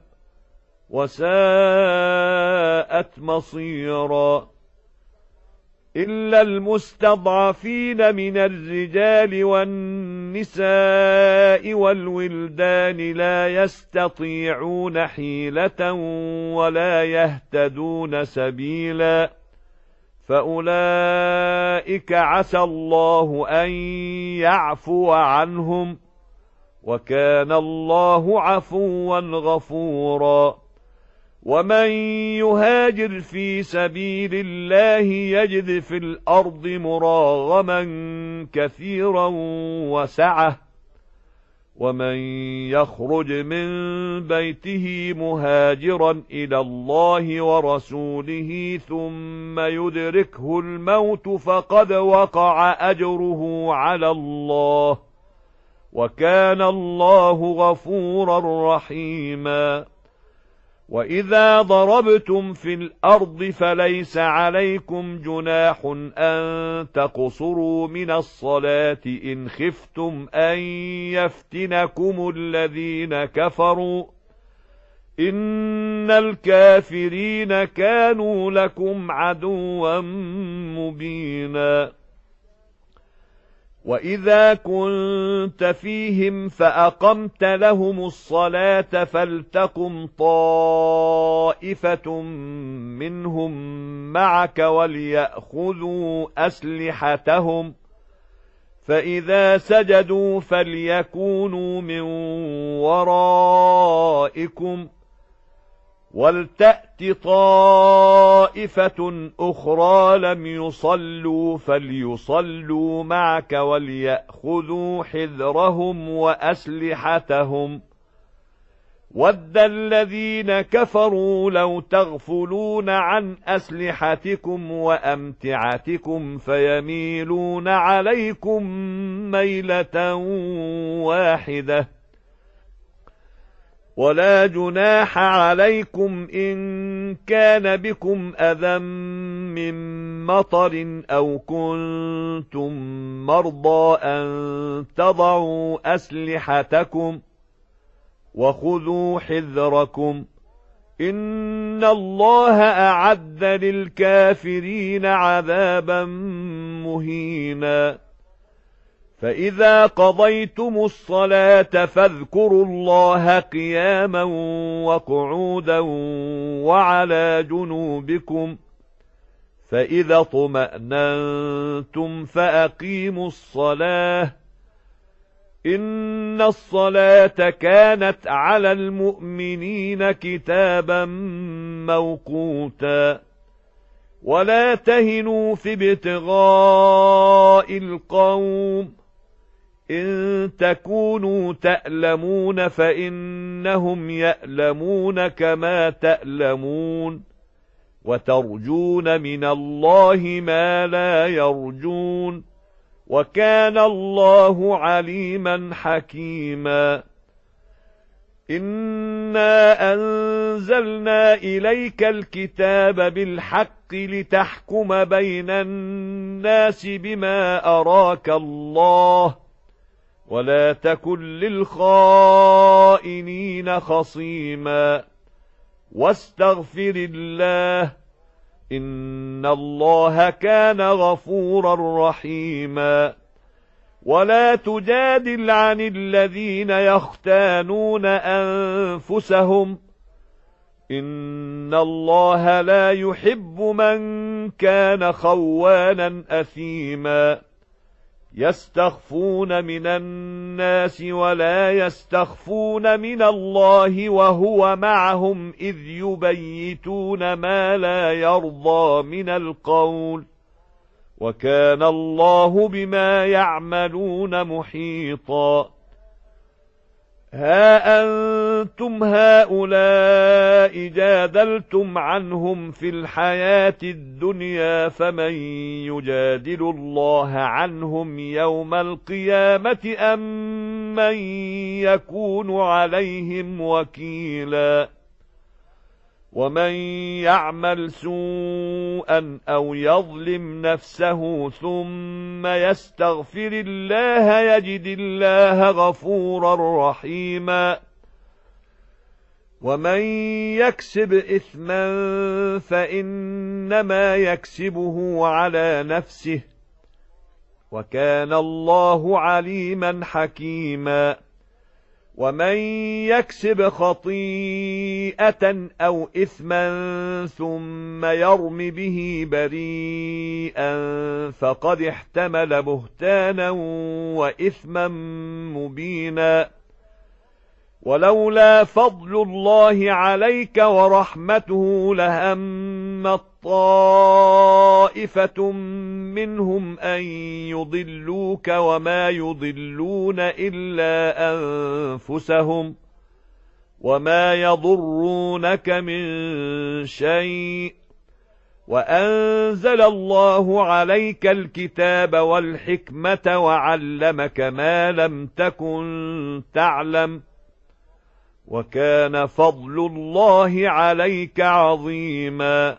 A: وساءت مصيرا إلا المستضعفين من الرجال والنساء والولدان لا يستطيعون حيلة ولا يهتدون سبيلا فأولئك عسى الله أن يعفو عنهم وكان الله عفوا غفورا ومن يهاجر في سبيل الله يجد في الأرض مراغما كثيرا وسعة ومن يخرج من بيته مهاجرا إلى الله ورسوله ثم يدركه الموت فقد وقع أجره على الله وكان الله غفورا رحيما وإذا ضربتم في الأرض فليس عليكم جناح أن تقصروا من الصلاة إن خفتم أن يفتنكم الذين كفروا إن الكافرين كانوا لكم عدوا مبينا وإذا كنت فيهم فأقمت لهم الصلاة فلتقم طائفة منهم معك وليأخذوا أسلحتهم فإذا سجدوا فليكونوا من ورائكم ولتأت طائفة أخرى لم يصلوا فليصلوا معك وليأخذوا حذرهم وأسلحتهم ود الذين كفروا لو تغفلون عن أسلحتكم وأمتعتكم فيميلون عليكم ميلة واحدة ولا جناح عليكم إن كان بكم أذى من مطر أو كنتم مرضى أن تضعوا أسلحتكم وخذوا حذركم إن الله أعد للكافرين عذابا مهينا فإذا قضيتم الصلاة فاذكروا الله قياما وقعودا وعلى جنوبكم فإذا اطمأننتم فأقيموا الصلاة إن الصلاة كانت على المؤمنين كتابا موقوتا ولا تهنوا في ابتغاء القوم إن تكونوا تألمون فإنهم يألمون كما تألمون وترجون من الله ما لا يرجون وكان الله عليما حكيما إنا أنزلنا إليك الكتاب بالحق لتحكم بين الناس بما أراك الله ولا تكن للخائنين خصيما واستغفر الله إن الله كان غفورا رحيما ولا تجادل عن الذين يختانون أنفسهم إن الله لا يحب من كان خوانا أثيما يستخفون من الناس ولا يستخفون من الله وهو معهم إذ يبيتون ما لا يرضى من القول وكان الله بما يعملون محيطا ها أنتم هؤلاء جادلتم عنهم في الحياة الدنيا فمن يجادل الله عنهم يوم القيامة أم من يكون عليهم وكيلا ومن يعمل سوءا أو يظلم نفسه ثم يستغفر الله يجد الله غفورا رحيما ومن يكسب إثما فإنما يكسبه على نفسه وكان الله عليما حكيما ومن يكسب خطيئة أو إثما ثم يرم به بريئا فقد احتمل بهتانا وإثما مبينا ولولا فضل الله عليك ورحمته لهم طائفة منهم أن يضلوك وما يضلون إلا أنفسهم وما يضرونك من شيء وأنزل الله عليك الكتاب والحكمة وعلمك ما لم تكن تعلم وكان فضل الله عليك عظيما.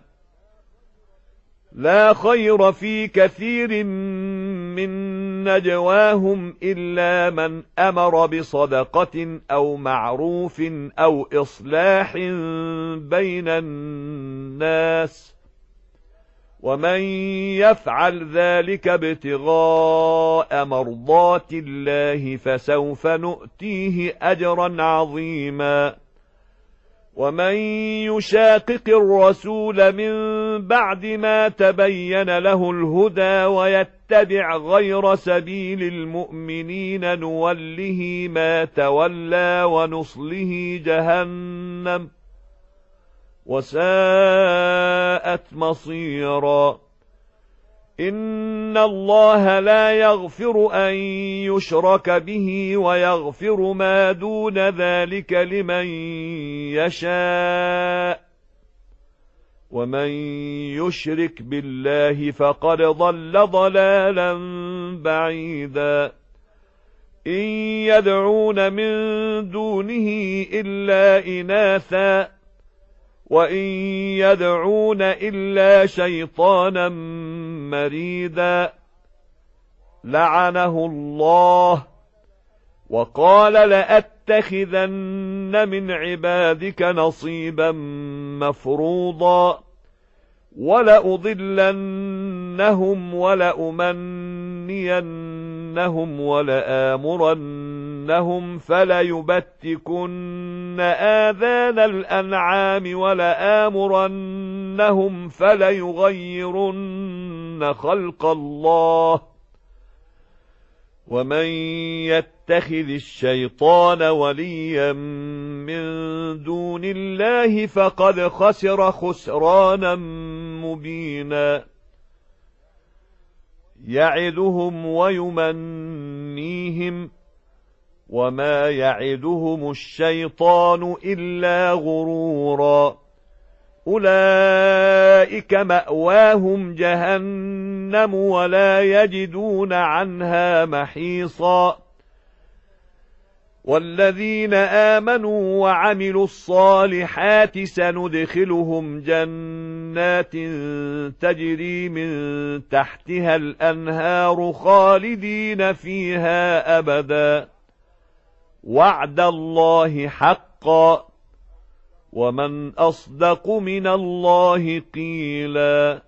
A: لا خير في كثير من نجواهم إلا من أمر بصدقة أو معروف أو إصلاح بين الناس، ومن يفعل ذلك ابتغاء مرضات الله فسوف نؤتيه أجرا عظيما. ومن يشاقق الرسول من بعد ما تبين له الهدى ويتبع غير سبيل المؤمنين نوله ما تولى ونصله جهنم وساءت مصيرا. إن الله لا يغفر أن يشرك به ويغفر ما دون ذلك لمن يشاء، ومن يشرك بالله فقد ضل ضلالا بعيدا. إن يدعون من دونه إلا إناثا وإن يدعون إلا شيطانا مريدا لعنه الله وقال لأتخذن من عبادك نصيبا مفروضا ولأضلنهم ولأمنينهم ولآمرنهم فليبتكن آذان الأنعام ولآمرنهم فليغيرن خلق الله. ومن يتخذ الشيطان وليا من دون الله فقد خسر خسرانا مبينا. يعدهم ويمنيهم وما يعدهم الشيطان إلا غرورا. أولئك مأواهم جهنم ولا يجدون عنها محيصا. والذين آمنوا وعملوا الصالحات سندخلهم جنات تجري من تحتها الأنهار خالدين فيها أبدا وعد الله حقا ومن أصدق من الله قيلا.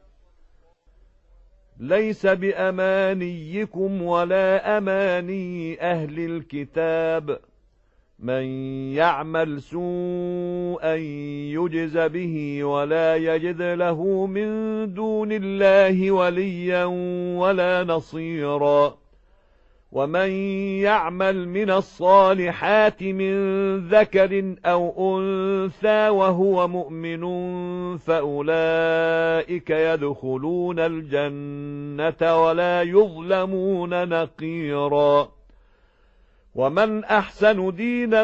A: ليس بأمانيكم ولا أماني أهل الكتاب من يعمل سوءا يجز به ولا يجد له من دون الله وليا ولا نصيرا. ومن يعمل من الصالحات من ذكر أو أنثى وهو مؤمن فأولئك يدخلون الجنة ولا يظلمون نقيرا. ومن أحسن دينا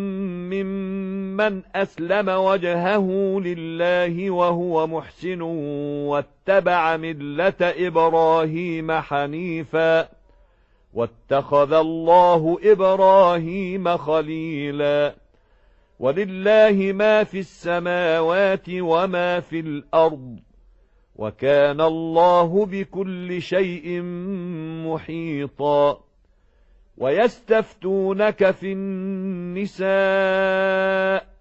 A: ممن أسلم وجهه لله وهو محسن واتبع ملة إبراهيم حنيفا واتخذ الله إبراهيم خليلا. ولله ما في السماوات وما في الأرض وكان الله بكل شيء محيطا. ويستفتونك في النساء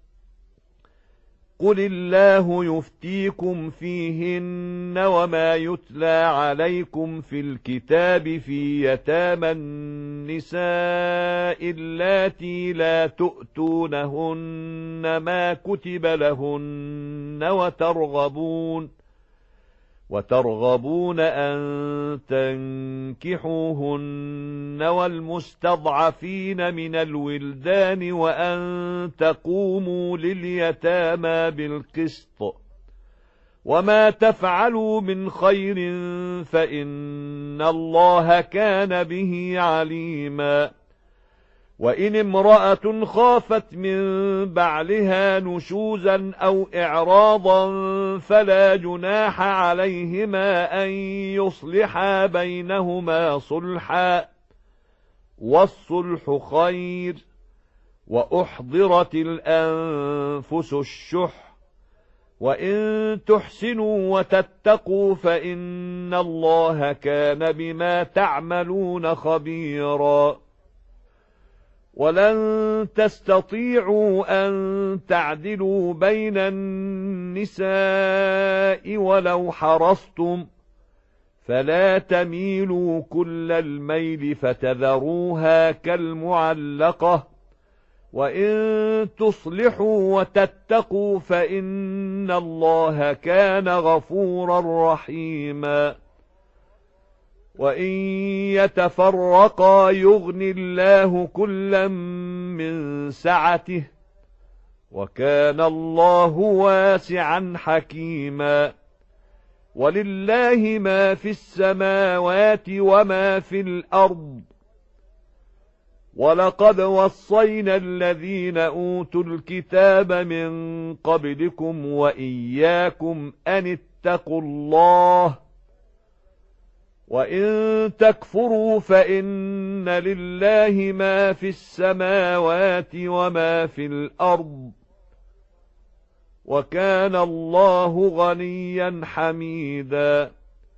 A: قل الله يفتيكم فيهن وما يتلى عليكم في الكتاب في يتامى النساء اللاتي لا تؤتونهن ما كتب لهن وترغبون وترغبون أن تنكحوهن والمستضعفين من الولدان وأن تقوموا لليتامى بالقسط وما تفعلوا من خير فإن الله كان به عليما. وإن امرأة خافت من بعلها نشوزا أو إعراضا فلا جناح عليهما أن يصلحا بينهما صلحا والصلح خير وأحضرت الأنفس الشح وإن تحسنوا وتتقوا فإن الله كان بما تعملون خبيرا ولن تستطيعوا أن تعدلوا بين النساء ولو حرصتم فلا تميلوا كل الميل فتذروها كالمعلقة وإن تصلحوا وتتقوا فإن الله كان غفورا رحيما وإن يتفرقا يغن الله كلا من سعته وكان الله واسعا حكيما ولله ما في السماوات وما في الأرض ولقد وصينا الذين أوتوا الكتاب من قبلكم وإياكم أن اتقوا الله وإن تكفروا فإن لله ما في السماوات وما في الأرض وكان الله غنيا حميدا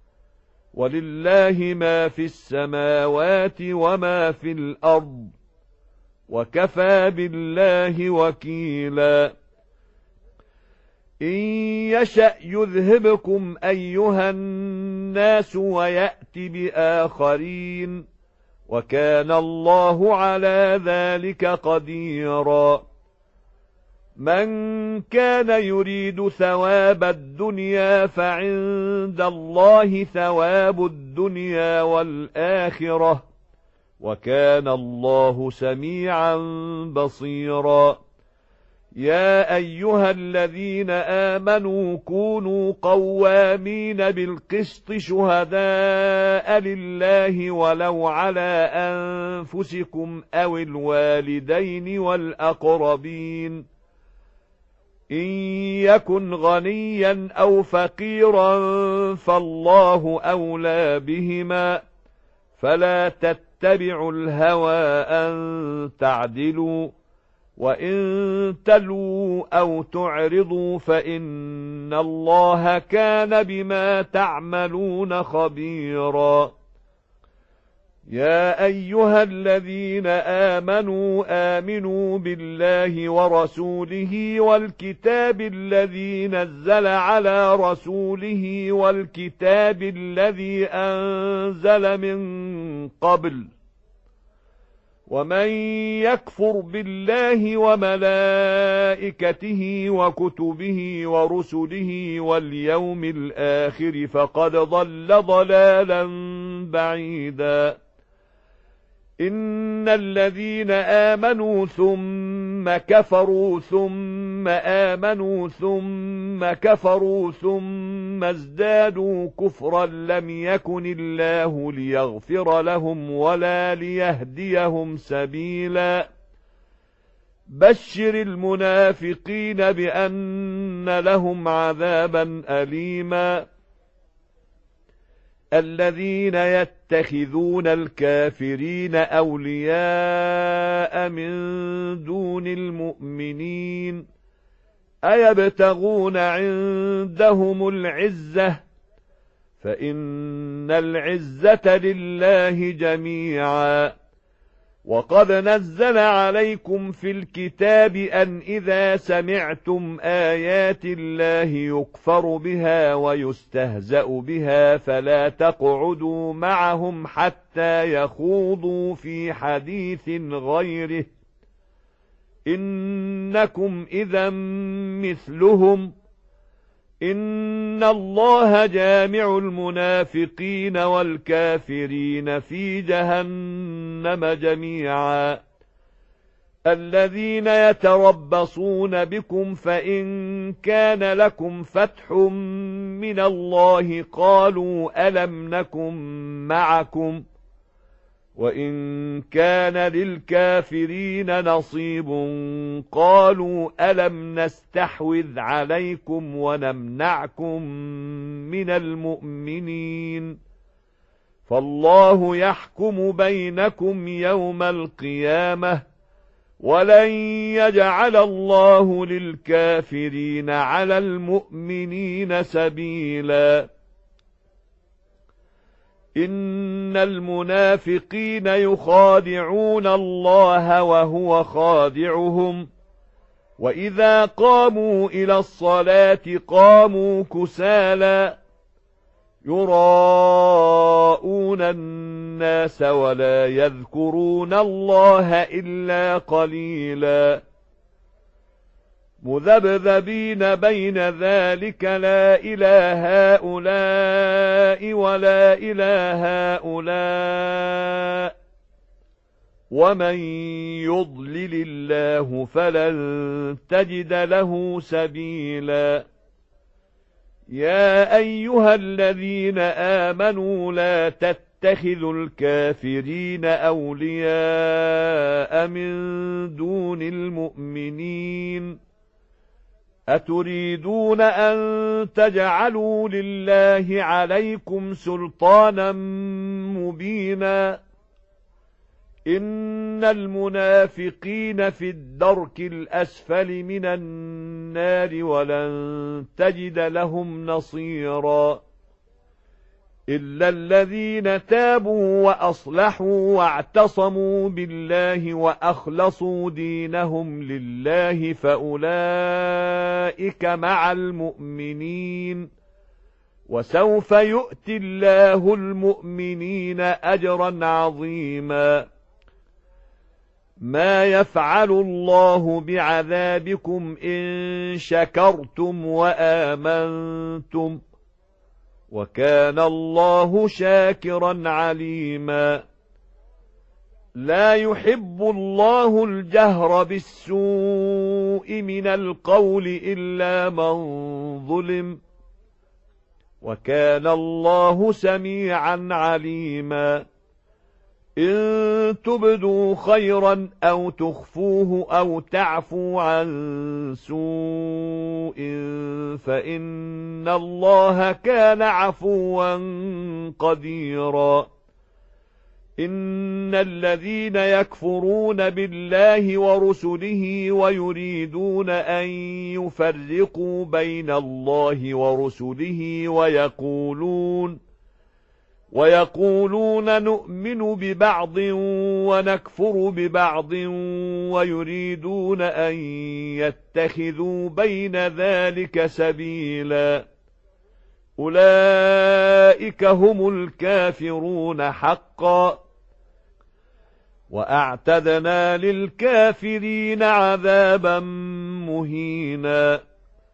A: ولله ما في السماوات وما في الأرض وكفى بالله وكيلا إن يشأ يذهبكم أيها الناس ويأت بآخرين وكان الله على ذلك قديرا من كان يريد ثواب الدنيا فعند الله ثواب الدنيا والآخرة وكان الله سميعا بصيرا يا أيها الذين آمنوا كونوا قوامين بالقسط شهداء لله ولو على أنفسكم أو الوالدين والأقربين إن يكن غنيا أو فقيرا فالله أولى بهما فلا تتبعوا الهوى أن تعدلوا وإن تلوا أو تعرضوا فإن الله كان بما تعملون خبيرا يا أيها الذين آمنوا آمنوا بالله ورسوله والكتاب الذي نزل على رسوله والكتاب الذي أنزل من قبل ومن يكفر بالله وملائكته وكتبه ورسله واليوم الآخر فقد ضل ضلالا بعيدا إن الذين آمنوا ثم كفروا ثم آمنوا ثم كفروا ثم ازدادوا كفرا لم يكن الله ليغفر لهم ولا ليهديهم سبيلا بشر المنافقين بأن لهم عذابا أليما الذين يتخذون الكافرين أولياء من دون المؤمنين أيبتغون عندهم العزة فإن العزة لله جميعا وقد نزل عليكم في الكتاب أن إذا سمعتم آيات الله يكفر بها ويستهزأ بها فلا تقعدوا معهم حتى يخوضوا في حديث غيره إنكم إذا مثلهم إن الله جامع المنافقين والكافرين في جهنم جميعا الذين يتربصون بكم فإن كان لكم فتح من الله قالوا ألم نكن معكم وإن كان للكافرين نصيب قالوا ألم نستحوذ عليكم ونمنعكم من المؤمنين فالله يحكم بينكم يوم القيامة ولن يجعل الله للكافرين على المؤمنين سبيلا إن المنافقين يخادعون الله وهو خادعهم وإذا قاموا إلى الصلاة قاموا كسالى يراءون الناس ولا يذكرون الله إلا قليلا مذبذبين بين ذلك لا إله هؤلاء ولا إله هؤلاء ومن يضلل الله فلن تجد له سبيلا يا أيها الذين آمنوا لا تتخذوا الكافرين أولياء من دون المؤمنين أتريدون أن تجعلوا لله عليكم سلطانا مبينا إن المنافقين في الدرك الأسفل من النار ولن تجد لهم نصيرا إلا الذين تابوا وأصلحوا واعتصموا بالله وأخلصوا دينهم لله فأولئك مع المؤمنين وسوف يؤتي الله المؤمنين أجرا عظيما ما يفعل الله بعذابكم إن شكرتم وآمنتم وكان الله شاكرا عليما لا يحب الله الجهر بالسوء من القول إلا من ظلم وكان الله سميعا عليما إن تبدوا خيرا أو تخفوه أو تعفوا عن سوء فإن الله كان عفوا قديرا إن الذين يكفرون بالله ورسله ويريدون أن يفرقوا بين الله ورسله ويقولون ويقولون نؤمن ببعض ونكفر ببعض ويريدون أن يتخذوا بين ذلك سبيلا أولئك هم الكافرون حقا وأعتدنا للكافرين عذابا مهينا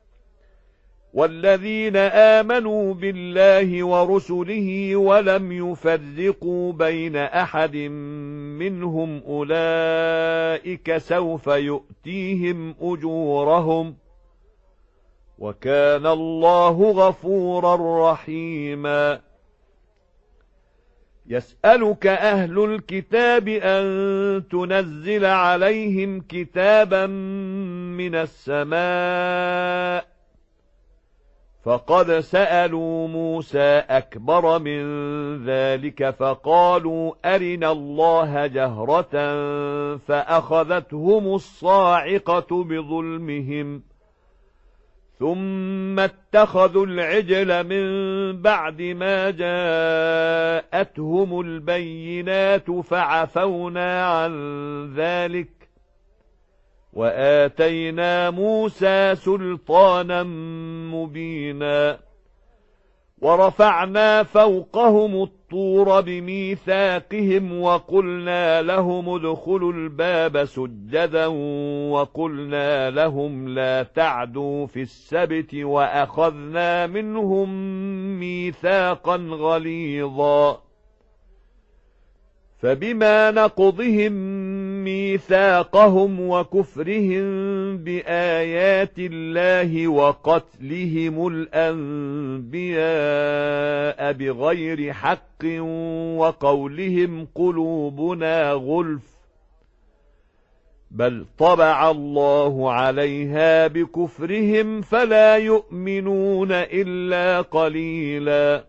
A: والذين آمنوا بالله ورسله ولم يفرقوا بين أحد منهم أولئك سوف يؤتيهم أجورهم وكان الله غفورا رحيما يسألك أهل الكتاب أن تنزل عليهم كتابا من السماء فقد سألوا موسى أكبر من ذلك فقالوا أرنا الله جهرة فأخذتهم الصاعقة بظلمهم ثم اتخذوا العجل من بعد ما جاءتهم البينات فعفونا عن ذلك وآتينا موسى سلطانا مبينا ورفعنا فوقهم الطور بميثاقهم وقلنا لهم ادخلوا الباب سجدا وقلنا لهم لا تعدوا في السبت وأخذنا منهم ميثاقا غليظا فبما نقضهم ميثاقهم وكفرهم بآيات الله وقتلهم الأنبياء بغير حق وقولهم قلوبنا غلف بل طبع الله عليها بكفرهم فلا يؤمنون إلا قليلا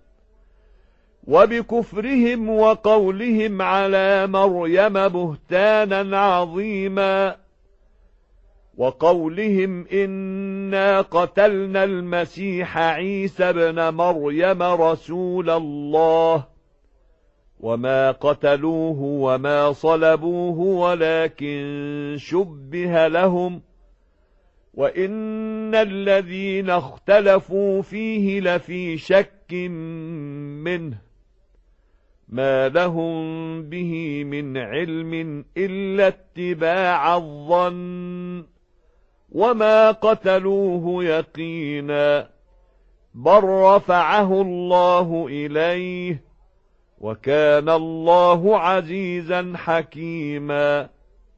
A: وبكفرهم وقولهم على مريم بهتانا عظيما وقولهم إنا قتلنا المسيح عيسى ابن مريم رسول الله وما قتلوه وما صلبوه ولكن شبه لهم وإن الذين اختلفوا فيه لفي شك منه ما لهم به من علم إلا اتباع الظن وما قتلوه يقينا بل رفعه الله إليه وكان الله عزيزا حكيما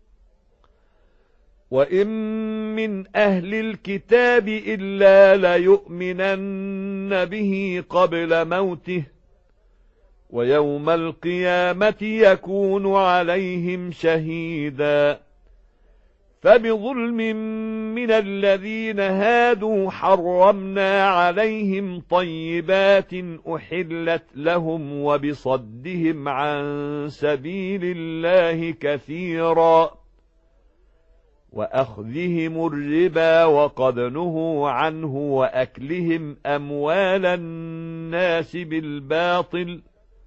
A: وإن من أهل الكتاب إلا ليؤمنن به قبل موته ويوم القيامة يكون عليهم شهيدا فبظلم من الذين هادوا حرمنا عليهم طيبات أحلت لهم وبصدهم عن سبيل الله كثيرا وأخذهم الربا وقد نهوا عنه وأكلهم أموال الناس بالباطل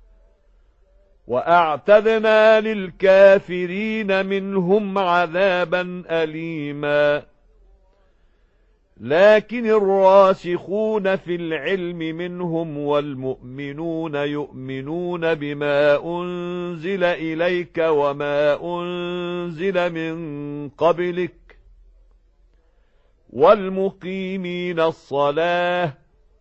A: وأعتدنا للكافرين منهم عذابا أليما لكن الراسخون في العلم منهم والمؤمنون يؤمنون بما أنزل إليك وما أنزل من قبلك والمقيمين الصلاة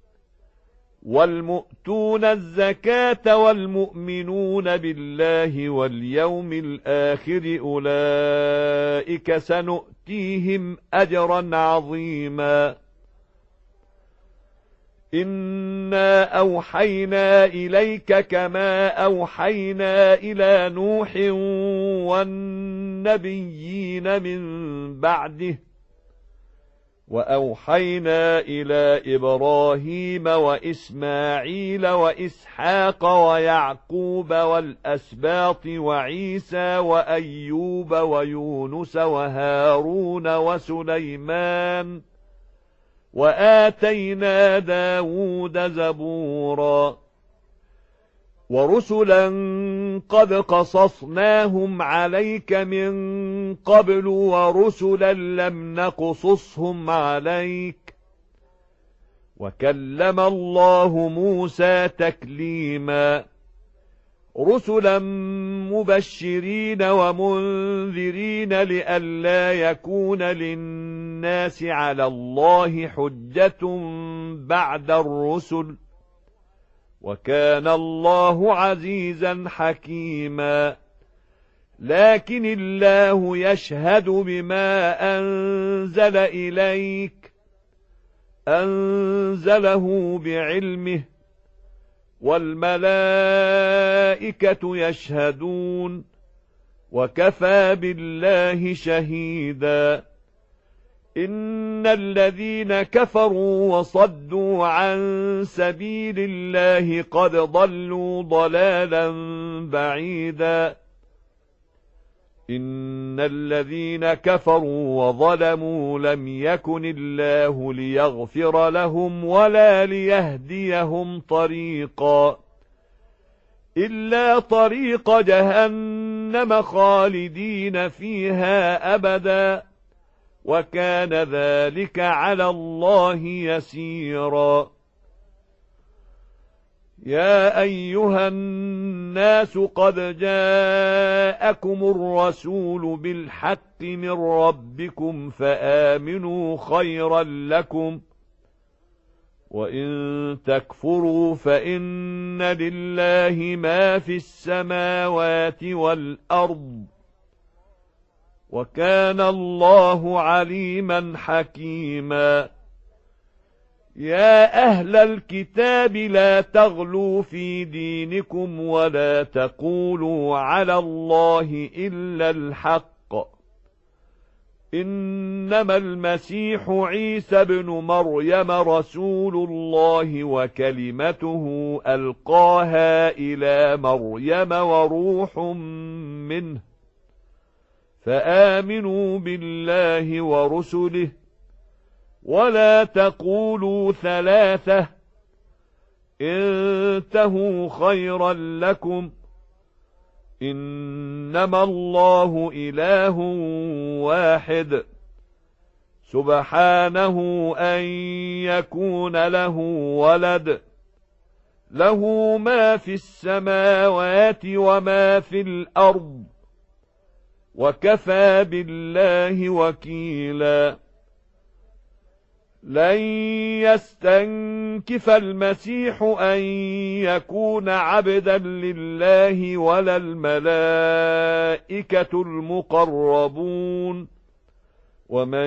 A: والمؤتون الزكاة والمؤمنون بالله واليوم الآخر أولئك سنؤتيهم أجرا عظيما إنا أوحينا إليك كما أوحينا إلى نوح والنبيين من بعده وأوحينا إلى إبراهيم وإسماعيل وإسحاق ويعقوب والأسباط وعيسى وأيوب ويونس وهارون وسليمان وآتينا داود زبورا ورسلا قد قصصناهم عليك من قبل ورسلا لم نقصصهم عليك وكلم الله موسى تكليما رسلا مبشرين ومنذرين لئلا يكون للناس على الله حجة بعد الرسل وكان الله عزيزا حكيما لكن الله يشهد بما أنزل إليك أنزله بعلمه والملائكة يشهدون وكفى بالله شهيدا إن الذين كفروا وصدوا عن سبيل الله قد ضلوا ضلالا بعيدا إن الذين كفروا وظلموا لم يكن الله ليغفر لهم ولا ليهديهم طريقا إلا طريق جهنم خالدين فيها أبدا وكان ذلك على الله يسيرا يا أيها الناس قد جاءكم الرسول بالحق من ربكم فآمنوا خيرا لكم وإن تكفروا فإن لله ما في السماوات والأرض وكان الله عليما حكيما يا أهل الكتاب لا تغلوا في دينكم ولا تقولوا على الله إلا الحق إنما المسيح عيسى بن مريم رسول الله وكلمته ألقاها إلى مريم وروح منه فآمنوا بالله ورسله، ولا تقولوا ثلاثة، انتهوا خيرا لكم، إنما الله إله واحد، سبحانه أن يكون له ولد، له ما في السماوات وما في الأرض، وكفى بالله وكيلا. لن يستنكف المسيح أن يكون عبدا لله ولا الملائكة المقربون، ومن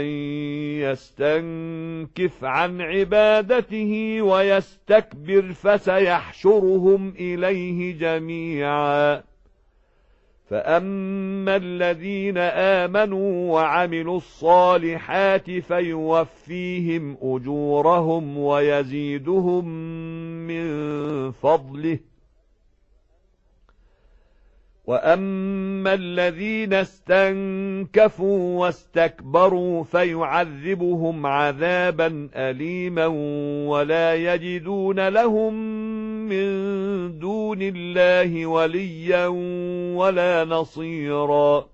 A: يستنكف عن عبادته ويستكبر فسيحشرهم إليه جميعا. فأما الذين آمنوا وعملوا الصالحات فيوفيهم أجورهم ويزيدهم من فضله، وأما الذين استنكفوا واستكبروا فيعذبهم عذابا أليما ولا يجدون لهم من دون الله وليا ولا نصيرا.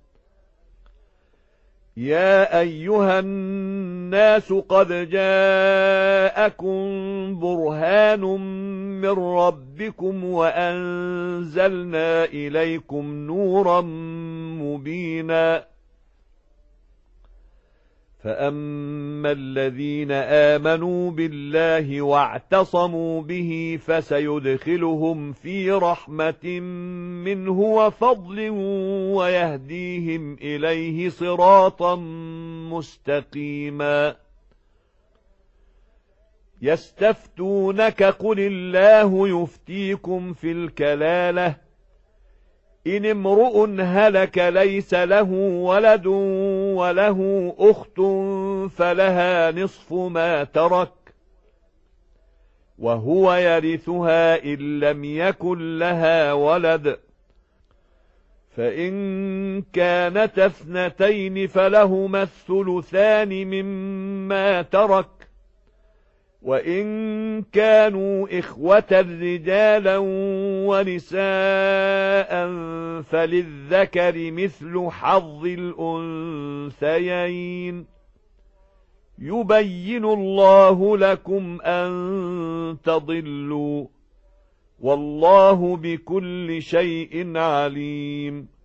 A: يا أيها الناس قد جاءكم برهان من ربكم وأنزلنا إليكم نورا مبينا. فأما الذين آمنوا بالله واعتصموا به فسيدخلهم في رحمة منه وفضل ويهديهم إليه صراطا مستقيما. يستفتونك قل الله يفتيكم في الكلالة، إن امرؤ هلك ليس له ولد وله أخت فلها نصف ما ترك وهو يرثها إن لم يكن لها ولد، فإن كانت اثنتين فلهما الثلثان مما ترك، وإن كانوا إخوة رجالا ونساء فللذكر مثل حظ الأنثيين. يبين الله لكم أن تضلوا، والله بكل شيء عليم.